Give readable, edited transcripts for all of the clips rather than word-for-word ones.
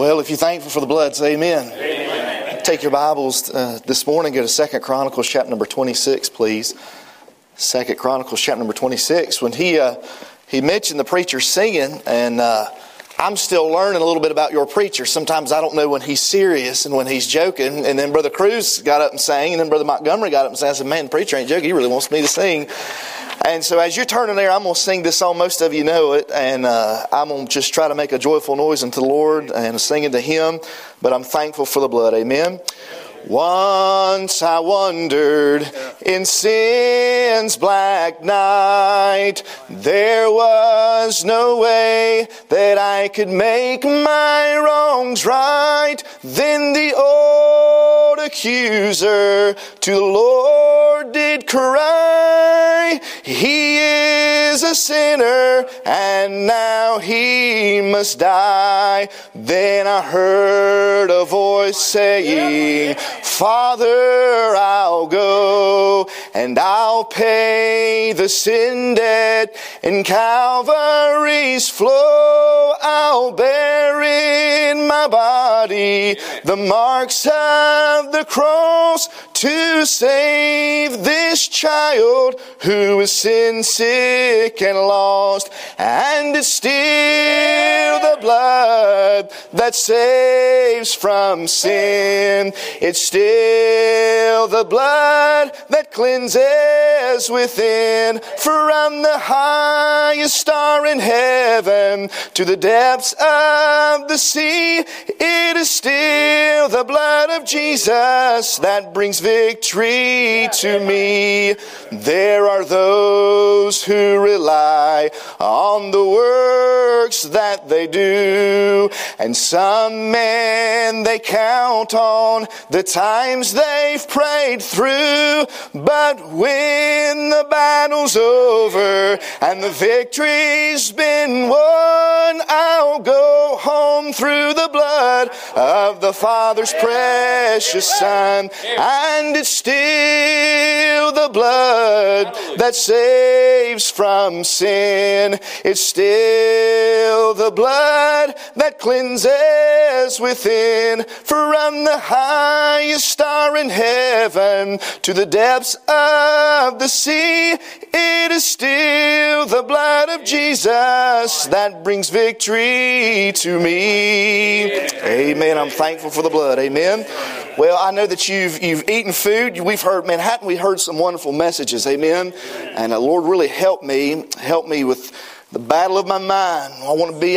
Well, if you're thankful for the blood, say amen. Amen. Take your Bibles this morning, go to 2 Chronicles chapter number 26, please. 2 Chronicles chapter number 26. When he mentioned the preacher singing, and I'm still learning a little bit about your preacher. Sometimes I don't know when he's serious and when he's joking. And then Brother Cruz got up and sang, and then Brother Montgomery got up and sang. I said, man, the preacher ain't joking. He really wants me to sing. And so as you're turning there, I'm going to sing this song. Most of you know it. And I'm going to just try to make a joyful noise unto the Lord and sing to Him. But I'm thankful for the blood. Amen. Once I wandered in sin's black night. There was no way that I could make my wrongs right. Then the old accuser to the Lord did cry, he is a sinner and now he must die. Then I heard a voice saying, Father, I'll go and I'll pay the sin debt in Calvary's flow. I'll bear in my body the marks of the cross to save this child who is sin sick and lost. And it's still the blood that saves from sin. It's still the blood that cleanses within. From the highest star in heaven to the depths of the sea, it is still the blood of Jesus that brings victory to me. There are those who rely on the works that they do, and some men they count on the times they've prayed through. But when the battle's over and the victory's been won, I'll go home through the blood of the Father's precious Son. And it's still the blood that saves from sin. It's still the blood that cleanses within. From the highest star in heaven to the depths of the sea, it is still the blood of Jesus that brings victory to me. Amen. I'm thankful for the blood. Amen. Well, I know that you've eaten food. We've heard, man, haven't we heard some wonderful messages? Amen. And the Lord really helped me with the battle of my mind. I want to be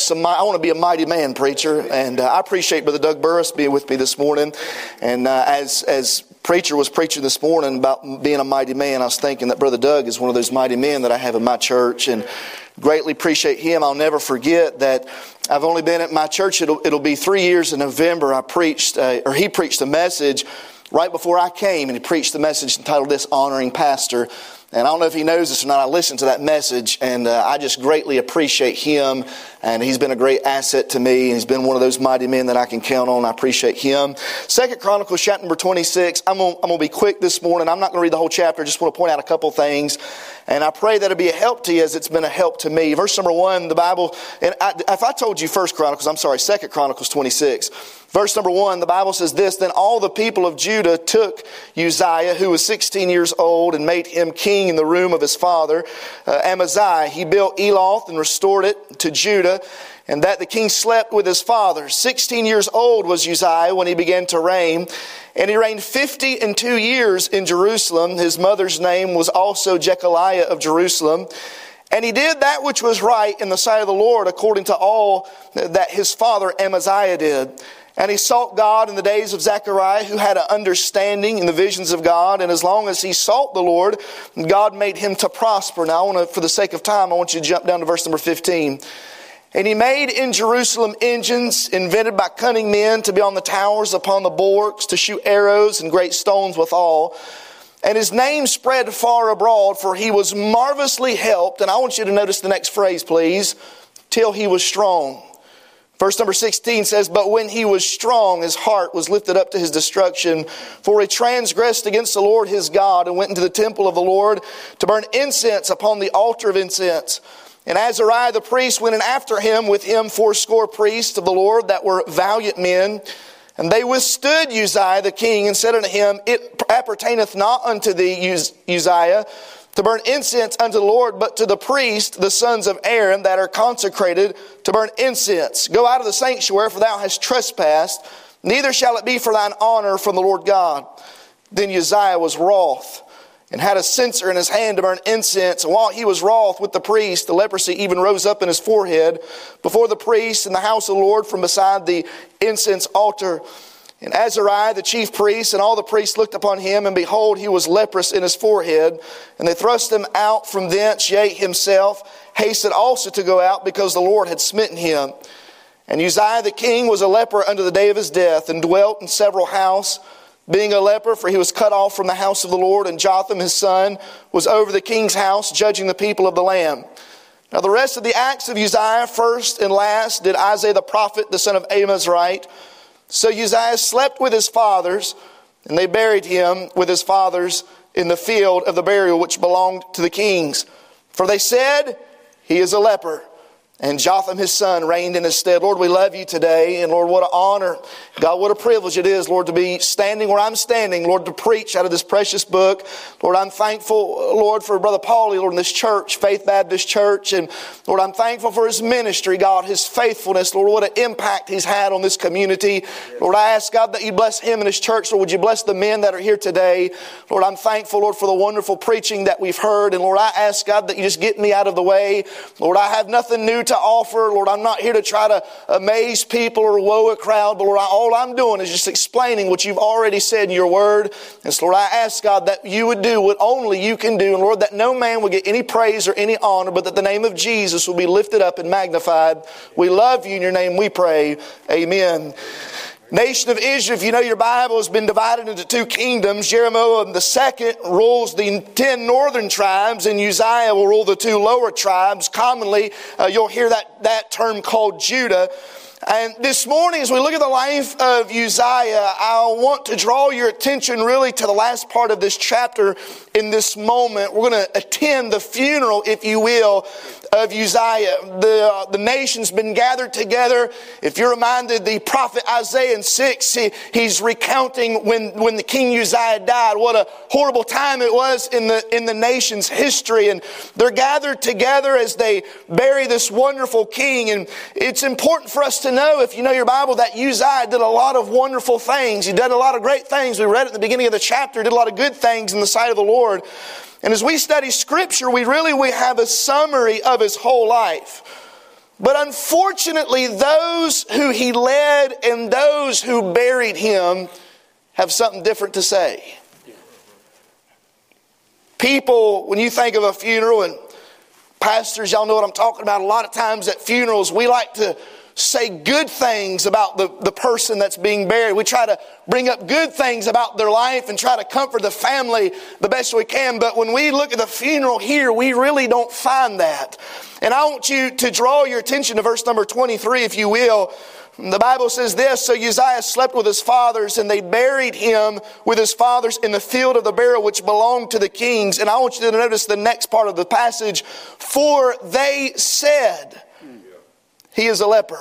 a mighty man, preacher. And I appreciate Brother Doug Burris being with me this morning. And as preacher was preaching this morning about being a mighty man, I was thinking that Brother Doug is one of those mighty men that I have in my church, and greatly appreciate him. I'll never forget that I've only been at my church. It'll be 3 years in November. He preached a message right before I came, and he preached the message entitled this, Honoring Pastor. And I don't know if he knows this or not. I listened to that message, and I just greatly appreciate him. And he's been a great asset to me. And he's been one of those mighty men that I can count on. I appreciate him. 2 Chronicles chapter number 26. I'm going to be quick this morning. I'm not going to read the whole chapter. I just want to point out a couple things. And I pray that it'll be a help to you as it's been a help to me. Verse number 1, the Bible, if I told you 2 Chronicles 26. Verse number 1, the Bible says this, Then all the people of Judah took Uzziah, who was 16 years old, and made him king in the room of his father, Amaziah. He built Eloth and restored it to Judah, and that the king slept with his father. 16 years old was Uzziah when he began to reign, and he reigned 52 years in Jerusalem. His mother's name was also Jechaliah of Jerusalem. And he did that which was right in the sight of the Lord, according to all that his father Amaziah did. And he sought God in the days of Zechariah, who had an understanding in the visions of God. And as long as he sought the Lord, God made him to prosper. Now, for the sake of time, I want you to jump down to verse number 15. And he made in Jerusalem engines invented by cunning men to be on the towers upon the bulwarks, to shoot arrows and great stones withal. And his name spread far abroad, for he was marvelously helped. And I want you to notice the next phrase, please. Till he was strong. Verse number 16 says, But when he was strong, his heart was lifted up to his destruction. For he transgressed against the Lord his God, and went into the temple of the Lord to burn incense upon the altar of incense. And Azariah the priest went in after him, with him 80 priests of the Lord that were valiant men. And they withstood Uzziah the king, and said unto him, It appertaineth not unto thee, Uzziah, to burn incense unto the Lord, but to the priests, the sons of Aaron, that are consecrated to burn incense. Go out of the sanctuary, for thou hast trespassed. Neither shall it be for thine honor from the Lord God. Then Uzziah was wroth, and had a censer in his hand to burn incense. And while he was wroth with the priest, the leprosy even rose up in his forehead before the priest in the house of the Lord from beside the incense altar. And Azariah, the chief priest, and all the priests looked upon him, and behold, he was leprous in his forehead. And they thrust him out from thence, yea, himself hasted also to go out, because the Lord had smitten him. And Uzziah the king was a leper unto the day of his death, and dwelt in several houses, being a leper, for he was cut off from the house of the Lord. And Jotham his son was over the king's house, judging the people of the land. Now the rest of the acts of Uzziah, first and last, did Isaiah the prophet, the son of Amoz, write. So Uzziah slept with his fathers, and they buried him with his fathers in the field of the burial which belonged to the kings. For they said, He is a leper. And Jotham his son reigned in his stead. Lord, we love you today. And Lord, what an honor. God, what a privilege it is, Lord, to be standing where I'm standing. Lord, to preach out of this precious book. Lord, I'm thankful, Lord, for Brother Paulie, Lord, in this church, Faith Baptist Church. And Lord, I'm thankful for his ministry, God, his faithfulness. Lord, what an impact he's had on this community. Lord, I ask, God, that you bless him and his church. Lord, would you bless the men that are here today? Lord, I'm thankful, Lord, for the wonderful preaching that we've heard. And Lord, I ask, God, that you just get me out of the way. Lord, I have nothing new to offer. Lord, I'm not here to try to amaze people or woe a crowd, but Lord, all I'm doing is just explaining what you've already said in your word. And so Lord, I ask, God, that you would do what only you can do. And Lord, that no man would get any praise or any honor, but that the name of Jesus will be lifted up and magnified. We love you. In your name we pray. Amen. Nation of Israel, if you know your Bible, has been divided into two kingdoms. Jeroboam the second rules the 10 northern tribes, and Uzziah will rule the 2 lower tribes. Commonly, you'll hear that term called Judah. And this morning, as we look at the life of Uzziah, I want to draw your attention really to the last part of this chapter in this moment. We're going to attend the funeral, if you will, of Uzziah. The nation's been gathered together. If you're reminded, the prophet Isaiah in 6, he's recounting when the king Uzziah died, what a horrible time it was in the nation's history. And they're gathered together as they bury this wonderful king. And it's important for us to know, if you know your Bible, that Uzziah did a lot of wonderful things. He did a lot of great things. We read it at the beginning of the chapter. He did a lot of good things in the sight of the Lord. And as we study Scripture, we have a summary of his whole life. But unfortunately, those who he led and those who buried him have something different to say. People, when you think of a funeral, and pastors, y'all know what I'm talking about. A lot of times at funerals, we like to say good things about the person that's being buried. We try to bring up good things about their life and try to comfort the family the best we can. But when we look at the funeral here, we really don't find that. And I want you to draw your attention to verse number 23, if you will. The Bible says this, So Uzziah slept with his fathers, and they buried him with his fathers in the field of the burial which belonged to the kings. And I want you to notice the next part of the passage. For they said, He is a leper.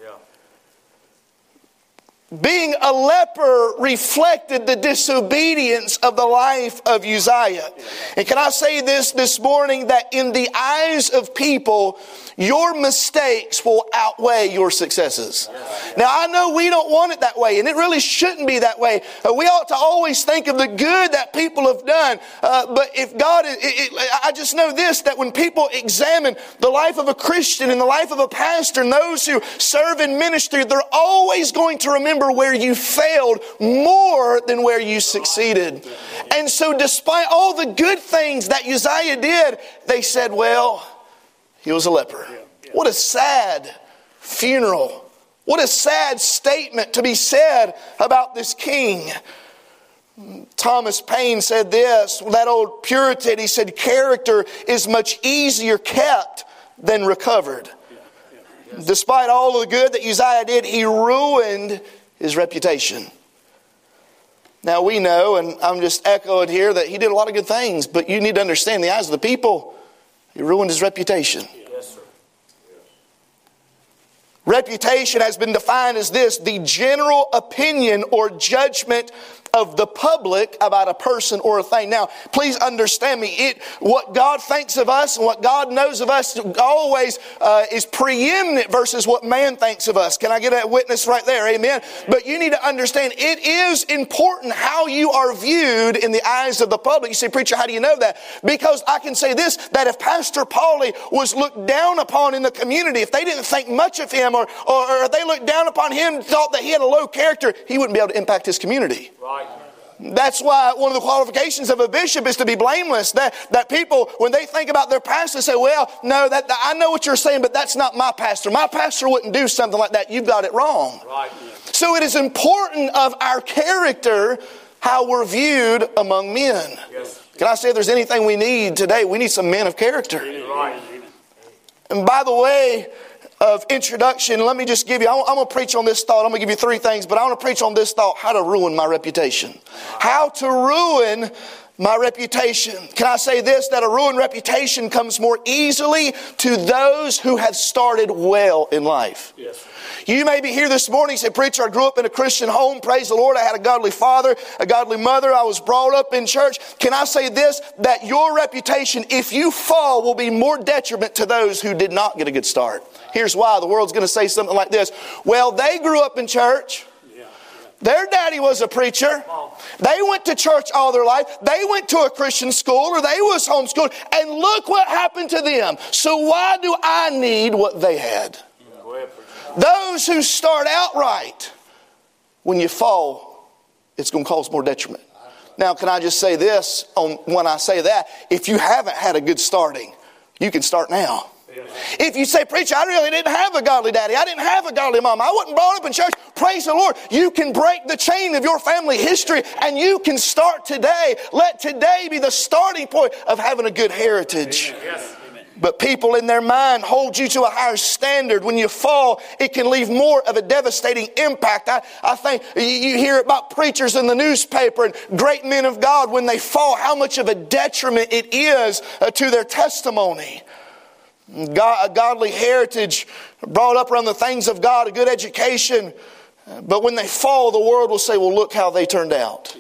Being a leper reflected the disobedience of the life of Uzziah. And can I say this morning, that in the eyes of people, your mistakes will outweigh your successes. Now, I know we don't want it that way, and it really shouldn't be that way. We ought to always think of the good that people have done. But if God, I just know this, that when people examine the life of a Christian and the life of a pastor and those who serve in ministry, they're always going to remember where you failed more than where you succeeded. And so despite all the good things that Uzziah did, they said, well, he was a leper. What a sad funeral. What a sad statement to be said about this king. Thomas Paine said this, that old Puritan, he said, character is much easier kept than recovered. Despite all of the good that Uzziah did, he ruined his reputation. Now we know, and I'm just echoing here, that he did a lot of good things, but you need to understand, in the eyes of the people, he ruined his reputation. Yes, sir. Reputation has been defined as this: the general opinion or judgment of the public about a person or a thing. Now, please understand me. What God thinks of us and what God knows of us always is preeminent versus what man thinks of us. Can I get a witness right there? Amen. But you need to understand, it is important how you are viewed in the eyes of the public. You say, preacher, how do you know that? Because I can say this, that if Pastor Paulie was looked down upon in the community, if they didn't think much of him, or they looked down upon him and thought that he had a low character, he wouldn't be able to impact his community. Right. That's why one of the qualifications of a bishop is to be blameless. That people, when they think about their pastor, say, well, no, I know what you're saying, but that's not my pastor. My pastor wouldn't do something like that. You've got it wrong. Right. So it is important of our character how we're viewed among men. Yes. Can I say if there's anything we need today, we need some men of character. Right. And by the way of introduction, let me just give you, I'm going to preach on this thought. I'm going to give you 3 things, but I want to preach on this thought: how to ruin my reputation. How to ruin my reputation. Can I say this, that a ruined reputation comes more easily to those who have started well in life. Yes. You may be here this morning and say, preacher, I grew up in a Christian home. Praise the Lord. I had a godly father, a godly mother. I was brought up in church. Can I say this, that your reputation, if you fall, will be more detriment to those who did not get a good start. Here's why. The world's going to say something like this: well, they grew up in church. Their daddy was a preacher. They went to church all their life. They went to a Christian school, or they was homeschooled. And look what happened to them. So why do I need what they had? Those who start out right, when you fall, it's going to cause more detriment. Now, can I just say this when I say that? If you haven't had a good starting, you can start now. If you say, preacher, I really didn't have a godly daddy. I didn't have a godly mom. I wasn't brought up in church. Praise the Lord. You can break the chain of your family history and you can start today. Let today be the starting point of having a good heritage. Yes. But people in their mind hold you to a higher standard. When you fall, it can leave more of a devastating impact. I think you hear about preachers in the newspaper and great men of God, when they fall, how much of a detriment it is to their testimony. A godly heritage, brought up around the things of God, a good education. But when they fall, the world will say, well, look how they turned out.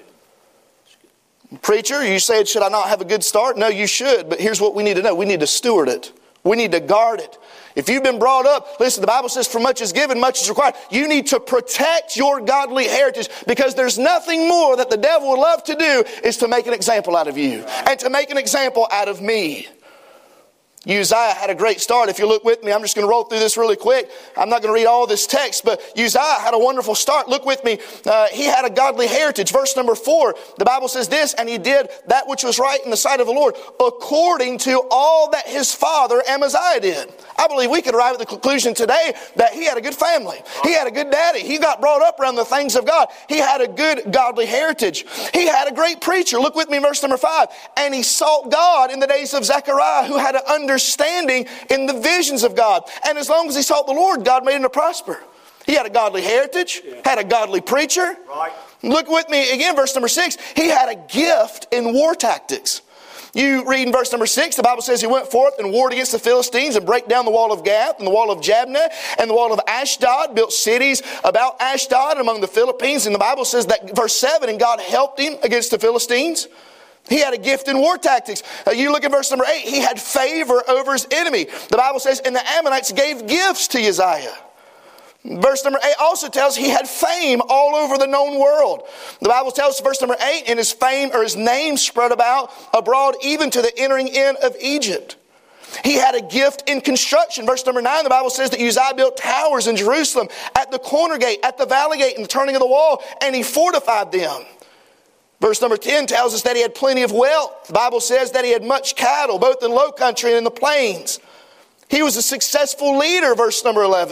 Preacher, you said, should I not have a good start? No, you should. But here's what we need to know. We need to steward it. We need to guard it. If you've been brought up, listen, the Bible says, for much is given, much is required. You need to protect your godly heritage, because there's nothing more that the devil would love to do is to make an example out of you and to make an example out of me. Uzziah had a great start. If you look with me, I'm just going to roll through this really quick. I'm not going to read all this text, but Uzziah had a wonderful start. Look with me. He had a godly heritage. Verse number 4, the Bible says this: and he did that which was right in the sight of the Lord, according to all that his father Amaziah did. I believe we could arrive at the conclusion today that he had a good family. He had a good daddy. He got brought up around the things of God. He had a good godly heritage. He had a great preacher. Look with me, verse number 5. And he sought God in the days of Zechariah, who had an understanding in the visions of God. And as long as he sought the Lord, God made him to prosper. He had a godly heritage, had a godly preacher. Right. Look with me again, verse number 6. He had a gift in war tactics. You read in verse number 6, the Bible says he went forth and warred against the Philistines and brake down the wall of Gath and the wall of Jabneh and the wall of Ashdod, built cities about Ashdod and among the Philippines. And the Bible says that, verse 7, and God helped him against the Philistines. He had a gift in war tactics. You look at verse number 8, he had favor over his enemy. The Bible says, and the Ammonites gave gifts to Uzziah. Verse number 8 also tells he had fame all over the known world. The Bible tells us, verse number 8, and his fame or his name spread about abroad even to the entering in of Egypt. He had a gift in construction. Verse number 9, the Bible says that Uzziah built towers in Jerusalem, at the corner gate, at the valley gate, and the turning of the wall, and he fortified them. Verse number 10 tells us that he had plenty of wealth. The Bible says that he had much cattle, both in low country and in the plains. He was a successful leader, verse number 11.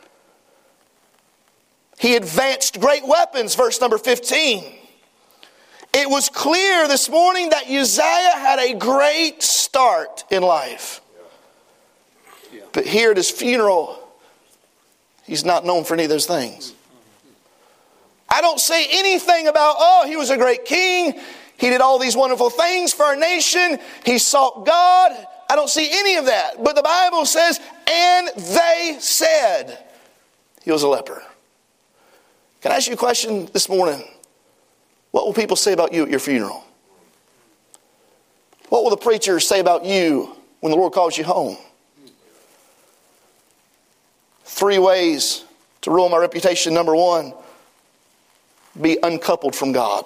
He advanced great weapons, verse number 15. It was clear this morning that Uzziah had a great start in life. But here at his funeral, he's not known for any of those things. I don't say anything about, he was a great king. He did all these wonderful things for our nation. He sought God. I don't see any of that. But the Bible says, and they said he was a leper. Can I ask you a question this morning? What will people say about you at your funeral? What will the preachers say about you when the Lord calls you home? 3 ways to ruin my reputation. Number 1, be uncoupled from God.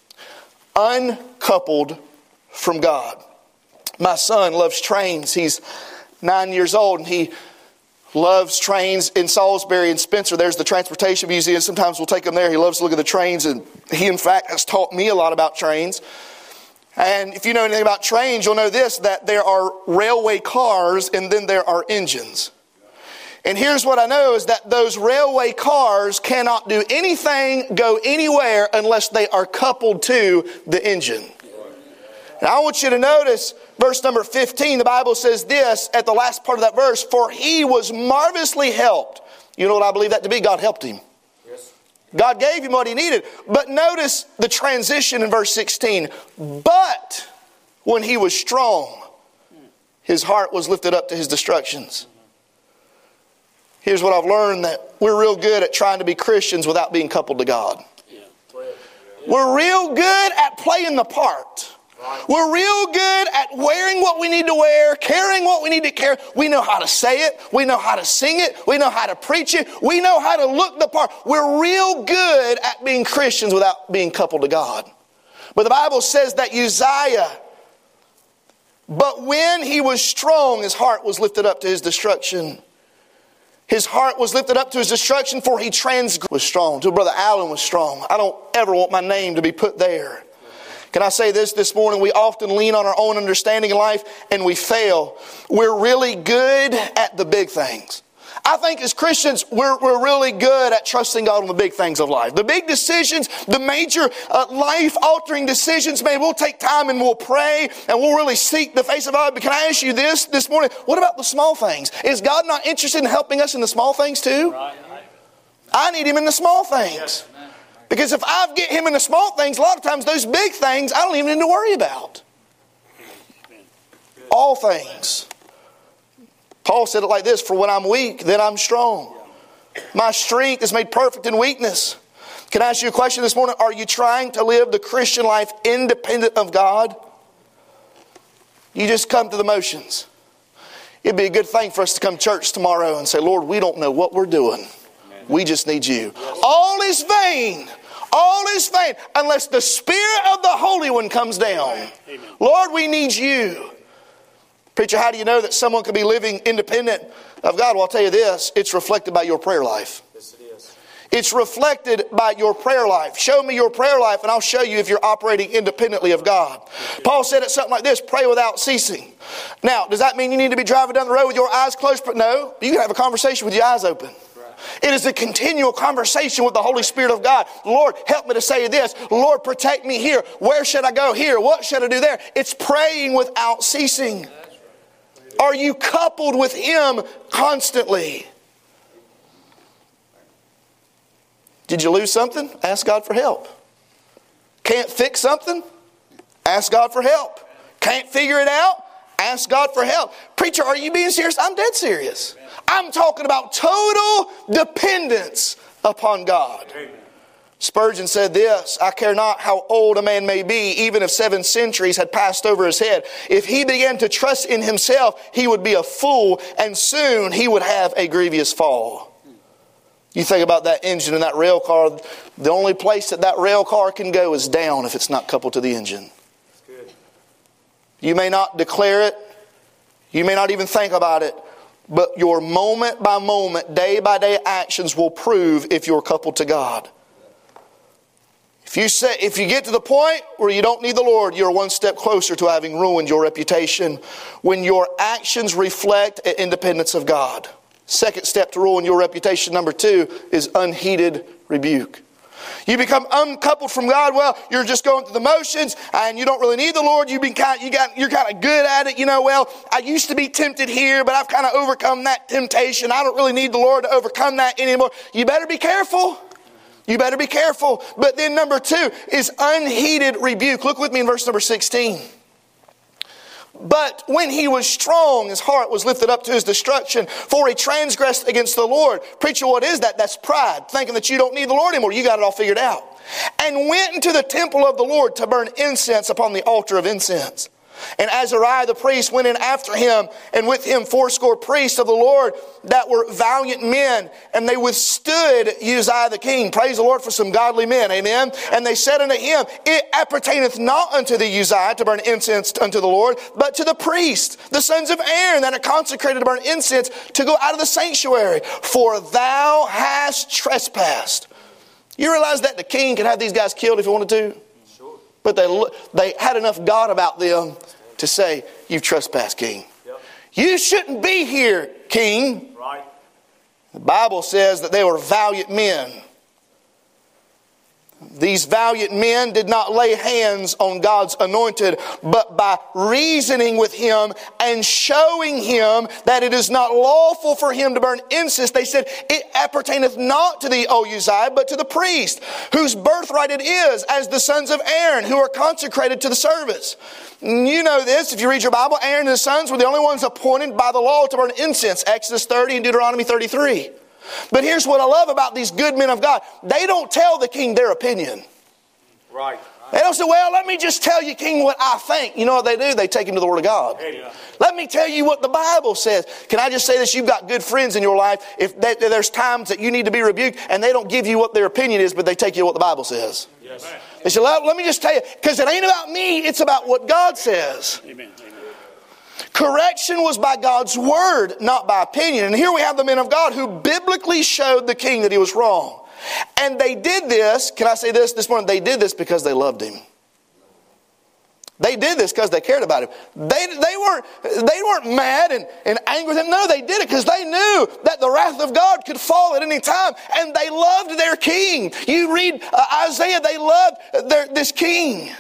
Uncoupled from God. My son loves trains. He's 9 years old and he loves trains in Salisbury and Spencer. There's the Transportation Museum. Sometimes we'll take him there. He loves to look at the trains, and he, in fact, has taught me a lot about trains. And if you know anything about trains, you'll know this, that there are railway cars and then there are engines. And here's what I know is that those railway cars cannot do anything, go anywhere, unless they are coupled to the engine. Now I want you to notice verse number 15. The Bible says this at the last part of that verse, for he was marvelously helped. You know what I believe that to be? God helped him. Yes. God gave him what he needed. But notice the transition in verse 16. But when he was strong, his heart was lifted up to his destructions. Here's what I've learned, that we're real good at trying to be Christians without being coupled to God. We're real good at playing the part. We're real good at wearing what we need to wear, carrying what we need to carry. We know how to say it. We know how to sing it. We know how to preach it. We know how to look the part. We're real good at being Christians without being coupled to God. But the Bible says that Uzziah, but when he was strong, his heart was lifted up to his destruction. His heart was lifted up to his destruction, for he was strong. To Brother Allen was strong. I don't ever want my name to be put there. Can I say this morning? We often lean on our own understanding in life and we fail. We're really good at the big things. I think as Christians, we're really good at trusting God on the big things of life. The big decisions, the major life-altering decisions, man, we'll take time and we'll pray and we'll really seek the face of God. But can I ask you this morning? What about the small things? Is God not interested in helping us in the small things too? I need Him in the small things. Because if I get Him in the small things, a lot of times those big things I don't even need to worry about. All things. Paul said it like this, for when I'm weak, then I'm strong. My strength is made perfect in weakness. Can I ask you a question this morning? Are you trying to live the Christian life independent of God? You just come to the motions. It'd be a good thing for us to come to church tomorrow and say, Lord, we don't know what we're doing. We just need you. All is vain. All is vain unless the Spirit of the Holy One comes down. Lord, we need you. Preacher, how do you know that someone can be living independent of God? Well, I'll tell you this. It's reflected by your prayer life. Yes, it is. It's reflected by your prayer life. Show me your prayer life and I'll show you if you're operating independently of God. Paul said it something like this, pray without ceasing. Now, does that mean you need to be driving down the road with your eyes closed? No, you can have a conversation with your eyes open. It is a continual conversation with the Holy Spirit of God. Lord, help me to say this. Lord, protect me here. Where should I go here? What should I do there? It's praying without ceasing. Are you coupled with Him constantly? Did you lose something? Ask God for help. Can't fix something? Ask God for help. Can't figure it out? Ask God for help. Preacher, are you being serious? I'm dead serious. I'm talking about total dependence upon God. Spurgeon said this, I care not how old a man may be, even if 7 centuries had passed over his head. If he began to trust in himself, he would be a fool, and soon he would have a grievous fall. You think about that engine in that rail car, the only place that rail car can go is down if it's not coupled to the engine. That's good. You may not declare it, you may not even think about it, but your moment by moment, day by day actions will prove if you're coupled to God. If you get to the point where you don't need the Lord, you're one step closer to having ruined your reputation when your actions reflect an independence of God. Second step to ruin your reputation, number 2, is unheeded rebuke. You become uncoupled from God. Well, you're just going through the motions and you don't really need the Lord. You're kind of good at it. Well, I used to be tempted here, but I've kind of overcome that temptation. I don't really need the Lord to overcome that anymore. You better be careful. You better be careful. But then number 2 is unheeded rebuke. Look with me in verse number 16. But when he was strong, his heart was lifted up to his destruction, for he transgressed against the Lord. Preacher, what is that? That's pride, thinking that you don't need the Lord anymore. You got it all figured out. And went into the temple of the Lord to burn incense upon the altar of incense. And Azariah the priest went in after him, and with him 80 priests of the Lord that were valiant men, and they withstood Uzziah the king. Praise the Lord for some godly men, amen. And they said unto him, it appertaineth not unto thee, Uzziah, to burn incense unto the Lord, but to the priests, the sons of Aaron, that are consecrated to burn incense, to go out of the sanctuary, for thou hast trespassed. You realize that the king could have these guys killed if he wanted to? But they had enough God about them to say, you've trespassed, king. Yep. You shouldn't be here, king. Right. The Bible says that they were valiant men. These valiant men did not lay hands on God's anointed, but by reasoning with him and showing him that it is not lawful for him to burn incense, they said, it appertaineth not to thee, O Uzziah, but to the priest, whose birthright it is, as the sons of Aaron, who are consecrated to the service. You know this, if you read your Bible, Aaron and his sons were the only ones appointed by the law to burn incense, Exodus 30 and Deuteronomy 33. But here's what I love about these good men of God. They don't tell the king their opinion. Right. They don't say, well, let me just tell you, king, what I think. You know what they do? They take him to the Word of God. Yeah. Let me tell you what the Bible says. Can I just say this? You've got good friends in your life. If there's times that you need to be rebuked and they don't give you what their opinion is, but they take you to what the Bible says. Yes. They say, let me just tell you, because it ain't about me, it's about what God says. Amen. Correction was by God's word, not by opinion. And here we have the men of God who biblically showed the king that he was wrong. And they did this, can I say this morning? They did this because they loved him. They did this because they cared about him. They weren't mad and angry with him. No, they did it because they knew that the wrath of God could fall at any time. And they loved their king. You read Isaiah, they loved this king.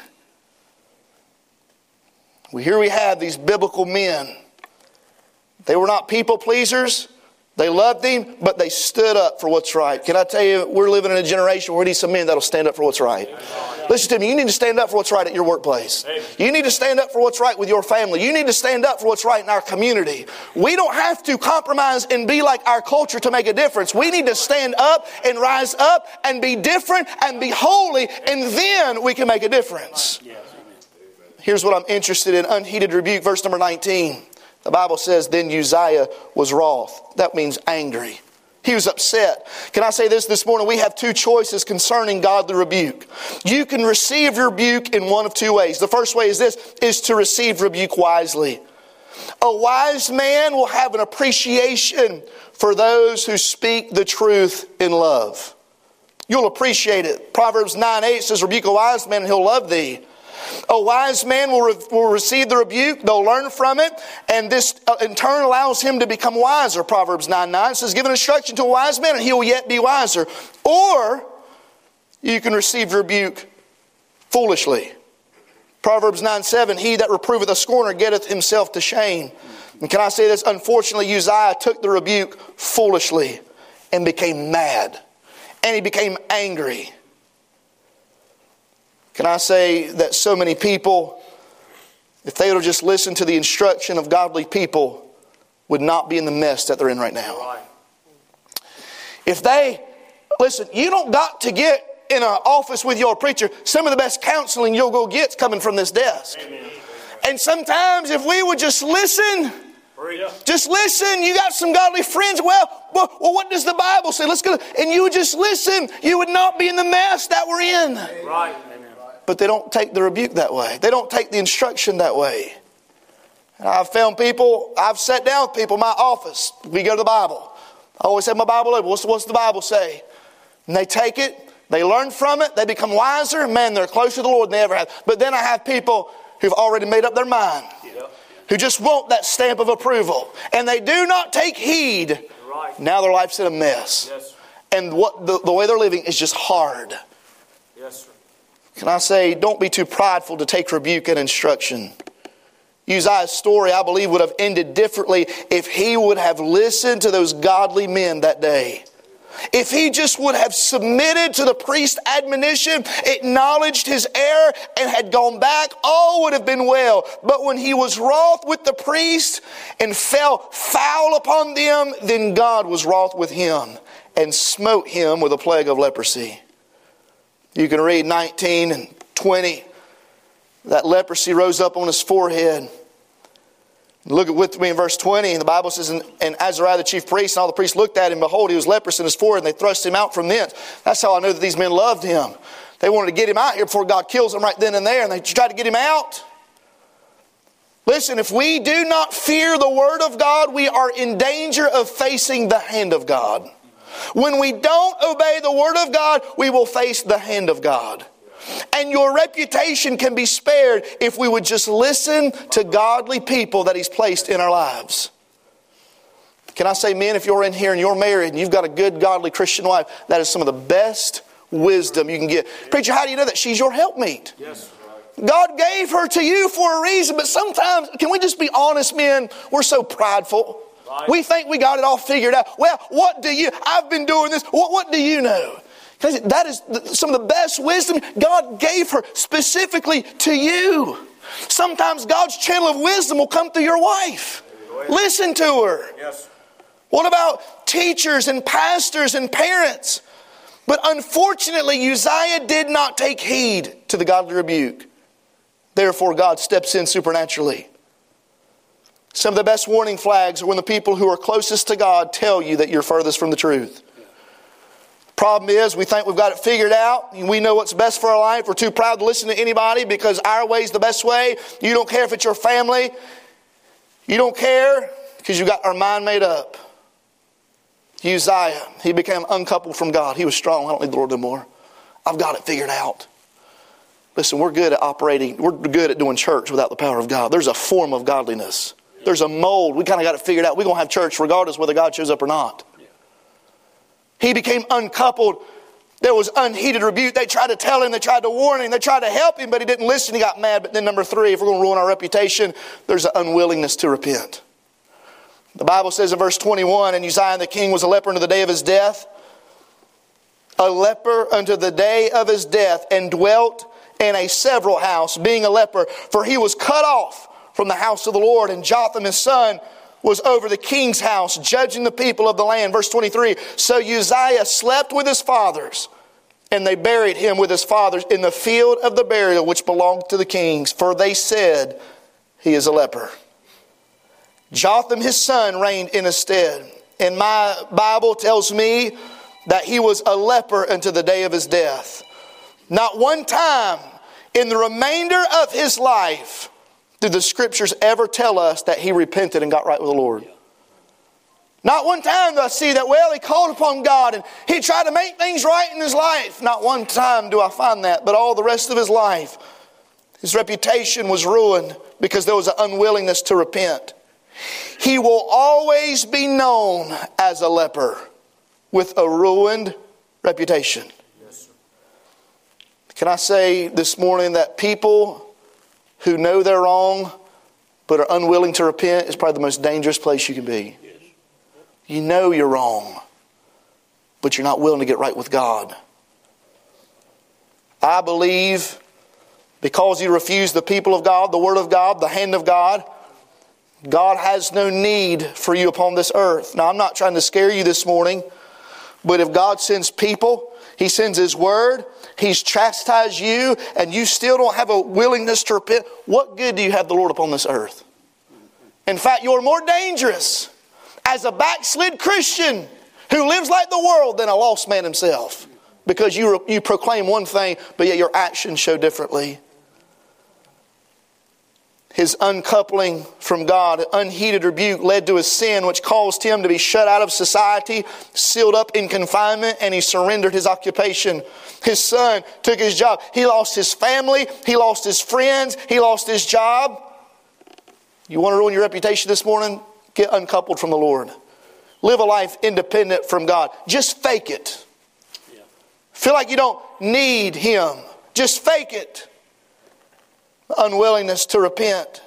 Here we have these biblical men. They were not people pleasers. They loved him, but they stood up for what's right. Can I tell you, we're living in a generation where we need some men that'll stand up for what's right. Listen to me, you need to stand up for what's right at your workplace. You need to stand up for what's right with your family. You need to stand up for what's right in our community. We don't have to compromise and be like our culture to make a difference. We need to stand up and rise up and be different and be holy, and then we can make a difference. Here's what I'm interested in. Unheeded rebuke, verse number 19. The Bible says, then Uzziah was wroth. That means angry. He was upset. Can I say this morning? We have two choices concerning godly rebuke. You can receive rebuke in one of two ways. The first way is this, is to receive rebuke wisely. A wise man will have an appreciation for those who speak the truth in love. You'll appreciate it. Proverbs 9:8 says, rebuke a wise man and he'll love thee. A wise man will receive the rebuke. They'll learn from it. And this in turn allows him to become wiser. Proverbs 9:9 says, give an instruction to a wise man and he will yet be wiser. Or you can receive rebuke foolishly. Proverbs 9:7, he that reproveth a scorner getteth himself to shame. And can I say this? Unfortunately, Uzziah took the rebuke foolishly and became mad. And he became angry. Can I say that so many people, if they would have just listened to the instruction of godly people, would not be in the mess that they're in right now. Right. If they, listen, you don't got to get in an office with your preacher. Some of the best counseling you'll go get's coming from this desk. Amen. And sometimes if we would just listen, you got some godly friends. Well, what does the Bible say? Let's go. And you would just listen. You would not be in the mess that we're in. Right. But they don't take the rebuke that way. They don't take the instruction that way. And I've found people, I've sat down with people in my office. We go to the Bible. I always have my Bible open. What's the Bible say? And they take it. They learn from it. They become wiser. Man, they're closer to the Lord than they ever have. But then I have people who've already made up their mind. Who just want that stamp of approval. And they do not take heed. Right. Now their life's in a mess. Yes. And what the way they're living is just hard. Yes, sir. Can I say, don't be too prideful to take rebuke and instruction. Uzziah's story, I believe, would have ended differently if he would have listened to those godly men that day. if he just would have submitted to the priest's admonition, acknowledged his error, and had gone back, all would have been well. But when he was wroth with the priest and fell foul upon them, then God was wroth with him and smote him with a plague of leprosy. You can read 19 and 20. That leprosy rose up on his forehead. Look with me in verse 20. And the Bible says, and Azariah the chief priest and all the priests looked at him. Behold, he was leprous in his forehead, and they thrust him out from thence. That's how I know that these men loved him. They wanted to get him out here before God kills him right then and there. And they tried to get him out. Listen, if we do not fear the word of God, we are in danger of facing the hand of God. When we don't obey the word of God, we will face the hand of God. And your reputation can be spared if we would just listen to godly people that He's placed in our lives. Can I say, men, if you're in here and you're married and you've got a good, godly Christian wife, that is some of the best wisdom you can get. Preacher, how do you know that? She's your helpmeet. Yes. God gave her to you for a reason, but sometimes, can we just be honest, men? We're so prideful. Right. We think we got it all figured out. Well, I've been doing this. What do you know? That is some of the best wisdom God gave her specifically to you. Sometimes God's channel of wisdom will come through your wife. Listen to her. Yes. What about teachers and pastors and parents? But unfortunately, Uzziah did not take heed to the godly rebuke. Therefore, God steps in supernaturally. Some of the best warning flags are when the people who are closest to God tell you that you're furthest from the truth. Problem is, we think we've got it figured out. We know what's best for our life. We're too proud to listen to anybody because our way is the best way. You don't care if it's your family. You don't care because you got our mind made up. Uzziah, he became uncoupled from God. He was strong. I don't need the Lord no more. I've got it figured out. Listen, we're good at operating. We're good at doing church without the power of God. There's a form of godliness. There's a mold. We kind of got it figured out. We're going to have church regardless whether God shows up or not. He became uncoupled. There was unheeded rebuke. They tried to tell him. They tried to warn him. They tried to help him, but he didn't listen. He got mad. But then number 3, if we're going to ruin our reputation, there's an unwillingness to repent. The Bible says in verse 21, and Uzziah the king was a leper unto the day of his death. A leper unto the day of his death, and dwelt in a several house, being a leper. For he was cut off from the house of the Lord. And Jotham his son was over the king's house, judging the people of the land. Verse 23, so Uzziah slept with his fathers, and they buried him with his fathers in the field of the burial which belonged to the kings, for they said, he is a leper. Jotham his son reigned in his stead. And my Bible tells me that he was a leper unto the day of his death. Not one time in the remainder of his life did the Scriptures ever tell us that he repented and got right with the Lord. Not one time do I see that, well, he called upon God and he tried to make things right in his life. Not one time do I find that. But all the rest of his life, his reputation was ruined because there was an unwillingness to repent. He will always be known as a leper with a ruined reputation. Yes, sir. Can I say this morning that people who know they're wrong but are unwilling to repent is probably the most dangerous place you can be. Yes. You know you're wrong, but you're not willing to get right with God. I believe because you refuse the people of God, the Word of God, the hand of God, God has no need for you upon this earth. Now, I'm not trying to scare you this morning, but if God sends people, He sends His Word, He's chastised you, and you still don't have a willingness to repent, what good do you have the Lord upon this earth? In fact, you're more dangerous as a backslid Christian who lives like the world than a lost man himself. Because you proclaim one thing, but yet your actions show differently. His uncoupling from God, unheeded rebuke led to his sin, which caused him to be shut out of society, sealed up in confinement, and he surrendered his occupation. His son took his job. He lost his family. He lost his friends. He lost his job. You want to ruin your reputation this morning? Get uncoupled from the Lord. Live a life independent from God. Just fake it. Feel like you don't need Him. Just fake it. Unwillingness to repent.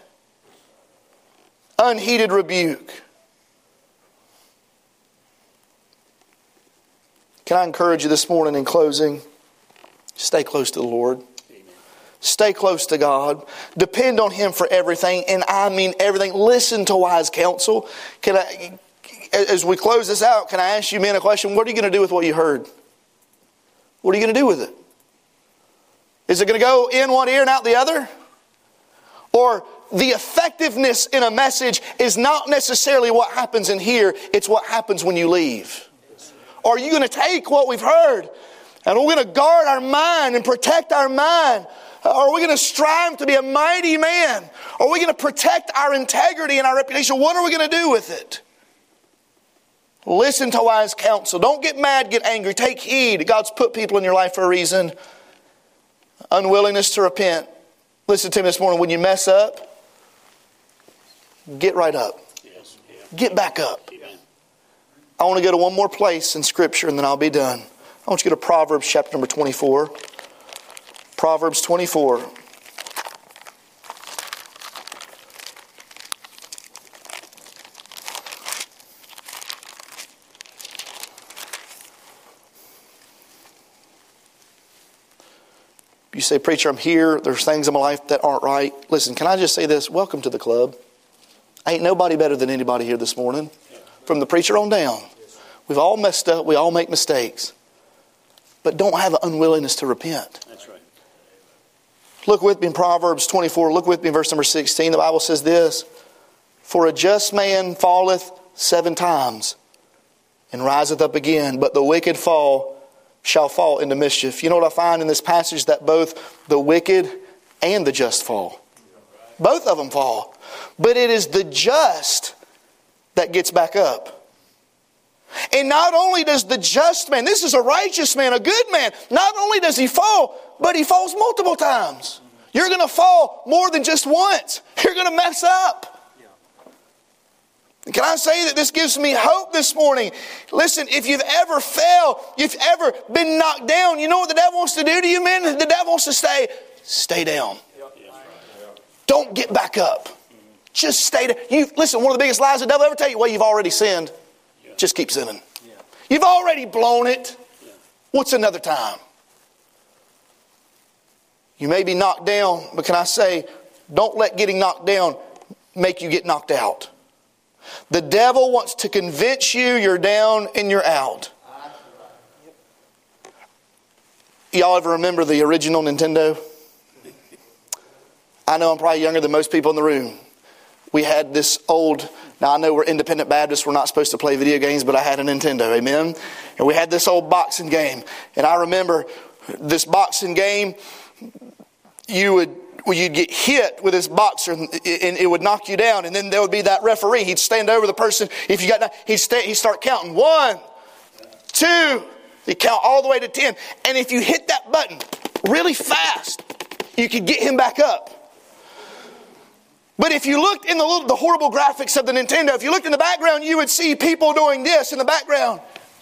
Unheeded rebuke. Can I encourage you this morning in closing? Stay close to the Lord. Amen. Stay close to God. Depend on Him for everything, and I mean everything. Listen to wise counsel. As we close this out, can I ask you men a question? What are you going to do with what you heard? What are you going to do with it? Is it going to go in one ear and out the other? Or the effectiveness in a message is not necessarily what happens in here, it's what happens when you leave. Or are you going to take what we've heard and we're going to guard our mind and protect our mind? Or are we going to strive to be a mighty man? Or are we going to protect our integrity and our reputation? What are we going to do with it? Listen to wise counsel. Don't get mad, get angry. Take heed. God's put people in your life for a reason. Unwillingness to repent. Listen to me this morning. When you mess up, get right up. Get back up. I want to go to one more place in Scripture and then I'll be done. I want you to go to Proverbs chapter number 24. Proverbs 24. You say, preacher, I'm here. There's things in my life that aren't right. Listen, can I just say this? Welcome to the club. Ain't nobody better than anybody here this morning. From the preacher on down. We've all messed up. We all make mistakes. But don't have an unwillingness to repent. That's right. Look with me in Proverbs 24. Look with me in verse number 16. The Bible says this. For a just man falleth 7 times and riseth up again. But the wicked shall fall into mischief. You know what I find in this passage? That both the wicked and the just fall. Both of them fall. But it is the just that gets back up. And not only does the just man, this is a righteous man, a good man, not only does he fall, but he falls multiple times. You're going to fall more than just once. You're going to mess up. Can I say that this gives me hope this morning? Listen, if you've ever fell, if you've ever been knocked down, you know what the devil wants to do to you, men? The devil wants to stay down. Don't get back up. Just stay down. Listen, one of the biggest lies the devil ever tell you, well, you've already sinned. Just keep sinning. You've already blown it. What's another time? You may be knocked down, but can I say, don't let getting knocked down make you get knocked out. The devil wants to convince you you're down and you're out. Y'all ever remember the original Nintendo? I know I'm probably younger than most people in the room. We had this old, now I know we're independent Baptists, we're not supposed to play video games, but I had a Nintendo, amen? And we had this old boxing game. And I remember this boxing game, you'd get hit with this boxer and it would knock you down. And then there would be that referee. He'd stand over the person. If you got, he'd start counting. 1, 2. He'd count all the way to 10. And if you hit that button really fast, you could get him back up. But if you looked in the horrible graphics of the Nintendo, if you looked in the background, you would see people doing this in the background.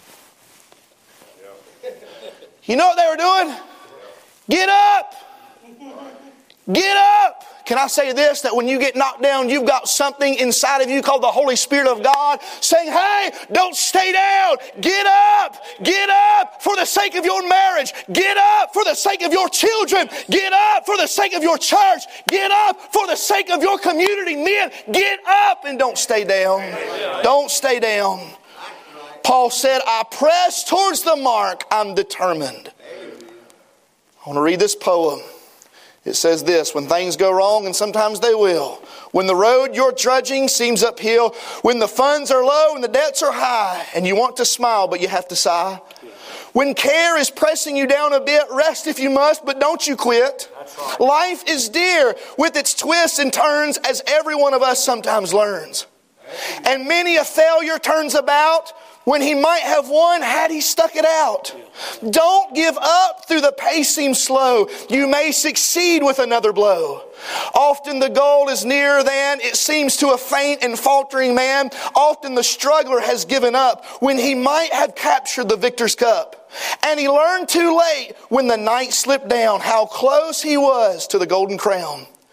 You know what they were doing? Get up! Get up! Can I say this? That when you get knocked down, you've got something inside of you called the Holy Spirit of God saying, hey, don't stay down. Get up. Get up for the sake of your marriage. Get up for the sake of your children. Get up for the sake of your church. Get up for the sake of your community. Men, get up and don't stay down. Don't stay down. Paul said, I press towards the mark. I'm determined. I want to read this poem. It says this, when things go wrong, and sometimes they will, when the road you're trudging seems uphill, when the funds are low and the debts are high, and you want to smile but you have to sigh, when care is pressing you down a bit, rest if you must, but don't you quit. Right. Life is dear with its twists and turns, as every one of us sometimes learns. And many a failure turns about when he might have won had he stuck it out. Don't give up through the pace seems slow. You may succeed with another blow. Often the goal is nearer than it seems to a faint and faltering man. Often the struggler has given up when he might have captured the victor's cup. And he learned too late when the night slipped down how close he was to the golden crown.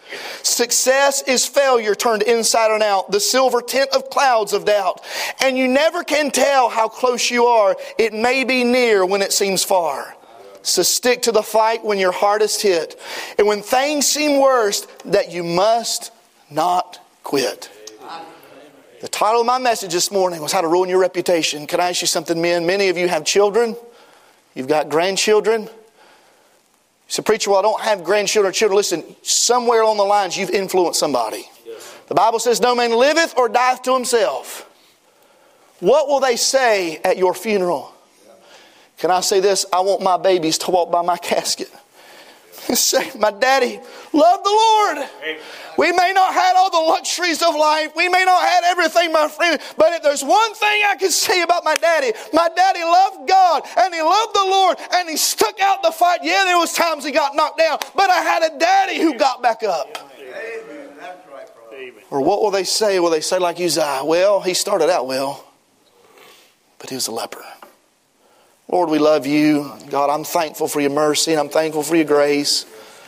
Success is failure turned inside and out, the silver tint of clouds of doubt. And you never can tell how close you are. It may be near when it seems far. So stick to the fight when your heart is hit. And when things seem worst, that you must not quit. The title of my message this morning was How to Ruin Your Reputation. Can I ask you something, men? Many of you have children. You've got grandchildren. You say, preacher, well, I don't have grandchildren or children. Listen, somewhere along the lines you've influenced somebody. The Bible says, no man liveth or dieth to himself. What will they say at your funeral? Can I say this? I want my babies to walk by my casket and say, my daddy loved the Lord. Amen. We may not have all the luxuries of life. We may not have everything, my friend. But if there's one thing I can say about my daddy loved God and he loved the Lord and he stuck out the fight. Yeah, there was times he got knocked down, but I had a daddy who got back up. Amen. That's right, brother. Or what will they say? Will they say like Uzziah? Well, he started out well, but he was a leper. Lord, we love you. God, I'm thankful for your mercy and I'm thankful for your grace.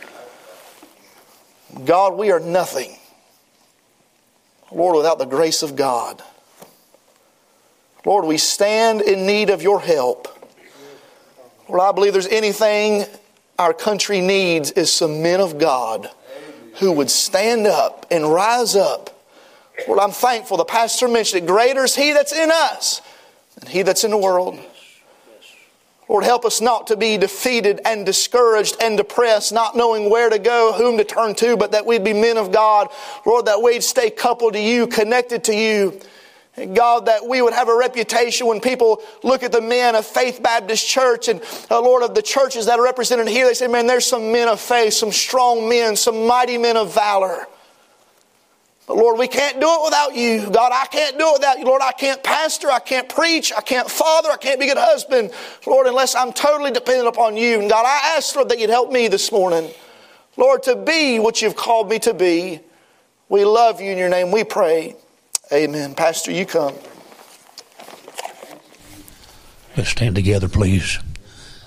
God, we are nothing, Lord, without the grace of God. Lord, we stand in need of your help. Lord, I believe there's anything our country needs is some men of God who would stand up and rise up. Lord, I'm thankful. The pastor mentioned it. Greater is he that's in us than he that's in the world. Lord, help us not to be defeated and discouraged and depressed, not knowing where to go, whom to turn to, but that we'd be men of God. Lord, that we'd stay coupled to you, connected to you. And God, that we would have a reputation when people look at the men of Faith Baptist Church and, Lord, of the churches that are represented here, they say, man, there's some men of faith, some strong men, some mighty men of valor. But Lord, we can't do it without you. God, I can't do it without you. Lord, I can't pastor, I can't preach, I can't father, I can't be a good husband, Lord, unless I'm totally dependent upon you. And God, I ask, Lord, that you'd help me this morning, Lord, to be what you've called me to be. We love you in your name, we pray. Amen. Pastor, you come. Let's stand together, please.